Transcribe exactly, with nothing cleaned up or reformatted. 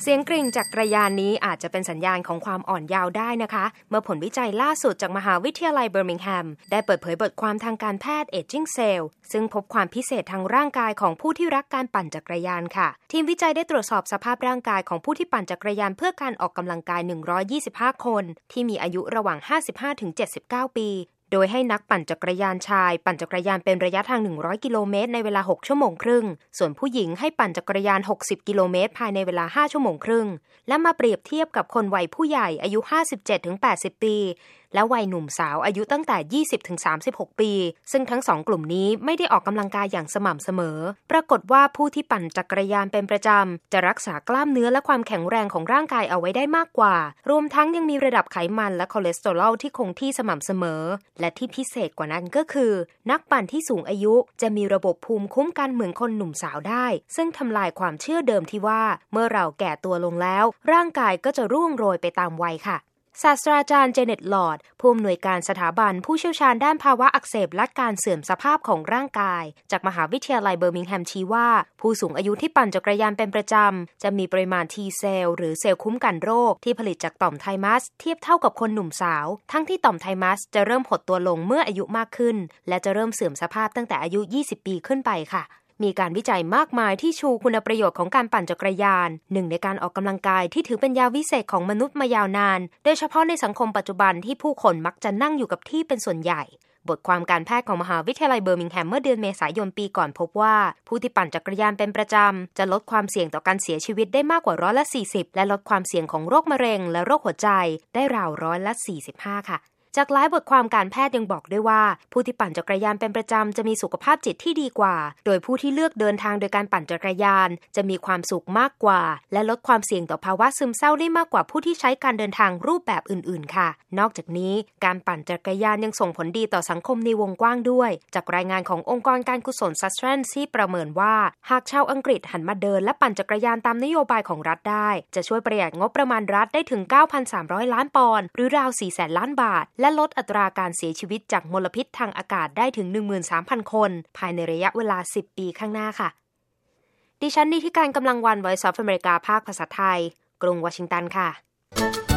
สียงกริ่งจักรยานนี้อาจจะเป็นสัญญาณของความอ่อนเยาว์ได้นะคะเมื่อผลวิจัยล่าสุดจากมหาวิทยาลัยเบอร์มิงแฮมได้เปิดเผยบทความทางการแพทย์ Aging Cell ซึ่งพบความพิเศษทางร่างกายของผู้ที่รักการปั่นจักรยานค่ะทีมวิจัยได้ตรวจสอบสภาพร่างกายของผู้ที่ปั่นจักรยานเพื่อการออกกำลังกายหนึ่งร้อยยี่สิบห้าคนที่มีอายุระหว่าง ห้าสิบห้าถึงเจ็ดสิบเก้า ปีโดยให้นักปั่นจักรยานชายปั่นจักรยานเป็นระยะทางหนึ่งร้อยกิโลเมตรในเวลาหกชั่วโมงครึ่งส่วนผู้หญิงให้ปั่นจักรยานหกสิบกิโลเมตรภายในเวลาห้าชั่วโมงครึ่งและมาเปรียบเทียบกับคนวัยผู้ใหญ่อายุ ห้าสิบเจ็ดถึงแปดสิบ ปีและวัยหนุ่มสาวอายุตั้งแต่ ยี่สิบถึงสามสิบหก ปีซึ่งทั้งสองกลุ่มนี้ไม่ได้ออกกำลังกายอย่างสม่ำเสมอปรากฏว่าผู้ที่ปั่นจักรยานเป็นประจำจะรักษากล้ามเนื้อและความแข็งแรงของร่างกายเอาไว้ได้มากกว่ารวมทั้งยังมีระดับไขมันและคอเลสเตอรอลที่คงที่สม่ำเสมอและที่พิเศษกว่านั้นก็คือนักปั่นที่สูงอายุจะมีระบบภูมิคุ้มกันเหมือนคนหนุ่มสาวได้ซึ่งทำลายความเชื่อเดิมที่ว่าเมื่อเราแก่ตัวลงแล้วร่างกายก็จะร่วงโรยไปตามวัยค่ะศาสตราจารย์เจเน็ตลอร์ดผู้อำนวยการสถาบันผู้เชี่ยวชาญด้านภาวะอักเสบและการเสื่อมสภาพของร่างกายจากมหาวิทยาลัยเบอร์มิงแฮมชี้ว่าผู้สูงอายุที่ปั่นจักรยานเป็นประจำจะมีปริมาณ T เซลล์หรือเซลล์คุ้มกันโรคที่ผลิตจากต่อมไทมัสเทียบเท่ากับคนหนุ่มสาวทั้งที่ต่อมไทมัสจะเริ่มหดตัวลงเมื่ออายุมากขึ้นและจะเริ่มเสื่อมสภาพตั้งแต่อายุยี่สิบปีขึ้นไปค่ะมีการวิจัยมากมายที่ชูคุณประโยชน์ของการปั่นจักรยานหนึ่งในการออกกำลังกายที่ถือเป็นยาวิเศษของมนุษย์มายาวนานโดยเฉพาะในสังคมปัจจุบันที่ผู้คนมักจะนั่งอยู่กับที่เป็นส่วนใหญ่บทความการแพทย์ของมหาวิทยาลัยเบอร์มิงแฮมเมื่อเดือนเมษายนปีก่อนพบว่าผู้ที่ปั่นจักรยานเป็นประจำจะลดความเสี่ยงต่อการเสียชีวิตได้มากกว่าร้อยละสี่สิบและลดความเสี่ยงของโรคมะเร็งและโรคหัวใจได้ราวร้อยละสี่สิบห้าค่ะจากหลายบทความการแพทย์ยังบอกด้วยว่าผู้ที่ปั่นจักรยานเป็นประจำจะมีสุขภาพจิตที่ดีกว่าโดยผู้ที่เลือกเดินทางโดยการปั่นจักรยานจะมีความสุขมากกว่าและลดความเสี่ยงต่อภาวะซึมเศร้าได้มากกว่าผู้ที่ใช้การเดินทางรูปแบบอื่นๆค่ะนอกจากนี้การปั่นจักรยานยังส่งผลดีต่อสังคมในวงกว้างด้วยจากรายงานขององค์กรการกุศล Sustrans ที่ประเมินว่าหากชาวอังกฤษหันมาเดินและปั่นจักรยานตามนโยบายของรัฐได้จะช่วยประหยัดงบประมาณรัฐได้ถึง เก้าพันสามร้อย ล้านปอนด์หรือราว สี่แสน ล้านบาทและลดอัตราการเสียชีวิตจากมลพิษทางอากาศได้ถึง หนึ่งหมื่นสามพัน คนภายในระยะเวลาสิบปีข้างหน้าค่ะดิฉันนิธิการกำลังวัน Voice of America ภาคภาษาไทยกรุงวอชิงตันค่ะ